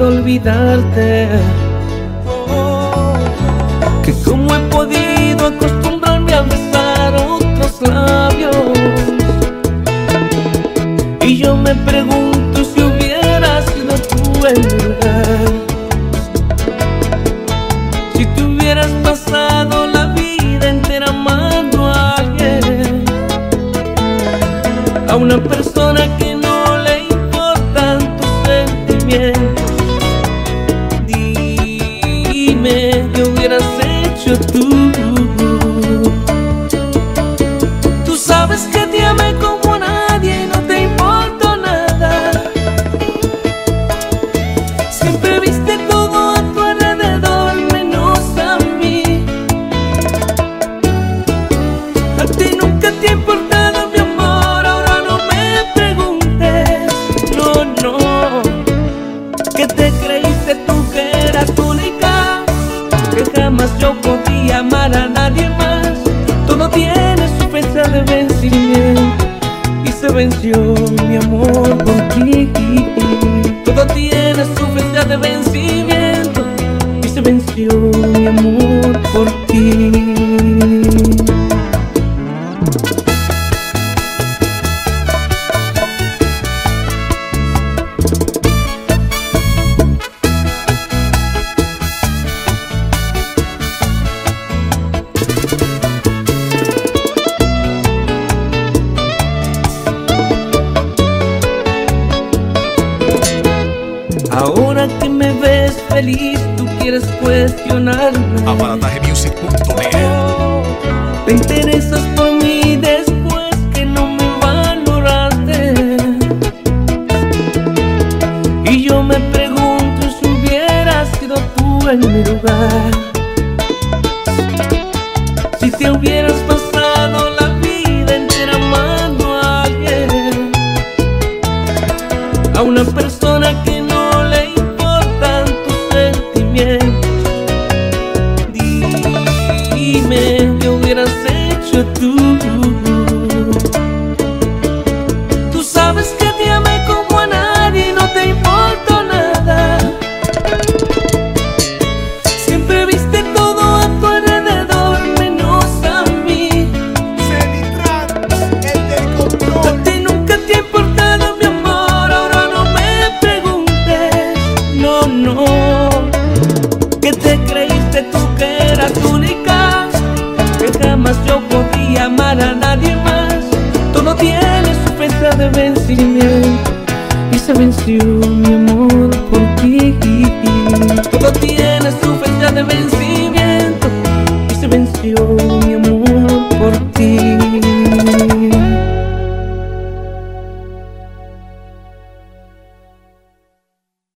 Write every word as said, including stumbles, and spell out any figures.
puedo olvidarte. Que cómo he podido acostumbrarme a besar otros labios. Y yo me pregunto si hubieras sido tú en mi lugar, si te hubieras pasado la vida entera amando a alguien, a una persona que no le importan tus sentimientos. Dime qué hubieras hecho tú. Tú sabes que te amé como a nadie y no te importó nada. Siempre viste todo a tu alrededor menos a mí. A ti nunca te ha importado mi amor, ahora no me preguntes. No, no, que te creíste tú que eras única, que jamás yo podía amar a nadie más. Todo tiene su fecha de vencimiento y se venció mi amor por ti. Todo tiene su fecha de vencimiento y se venció mi amor por ti. Ahora que me ves feliz, tú quieres cuestionarme. Aparataje music punto net. Te interesas por mí después que no me valoraste. Y yo me pregunto si hubieras sido tú en mi lugar, si te hubieras pasado la vida entera amando a alguien, a una persona que no dime qué hubieras hecho tú. Tú sabes que te amé como a nadie y no te importó nada. Siempre viste todo a tu alrededor menos a mí. El del control. A ti nunca te ha importado mi amor, ahora no me preguntes. No, no, que te creíste tú que eras única, que jamás yo podía amar a nadie más. Todo tiene su fecha de vencimiento y se venció